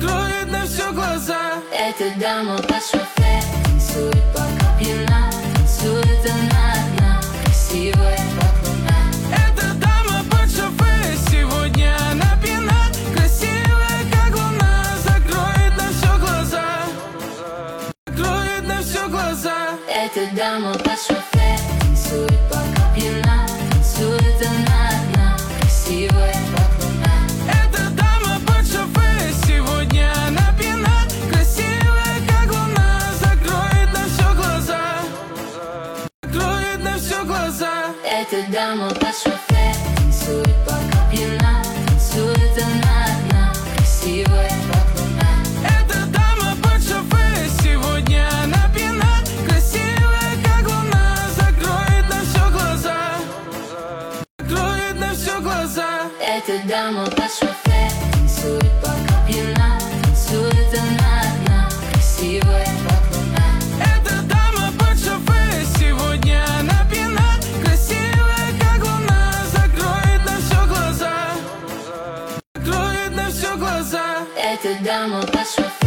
закроет на все глаза. Эта дама по шофе танцует пока пьяна, танцует она одна, красивая как луна. Эта дама под шофе, сегодня она пьяна, красивая как луна. Закроет на все глаза, закроет на все глаза. Эта дама по шофе танцует пока пьяна, танцует она одна, красивая как луна. Эта дама под шофе, сегодня она пьяна, красивая как луна. Закроет на все глаза, закроет на все глаза. Эта дама по шофе танцует пока пьяна, танцует она одна, красивая как луна. Эта дама под шофе, сегодня она пьяна, красивая как луна. Закроет на все глаза, закроет на все глаза. Эта дама по шофе танцует пока пьяна, танцует она одна, красивая как луна. Эта дама под шофе, сегодня она пьяна, красивая как луна. Закроет на все глаза, закроет на все глаза. Эта дама по шофе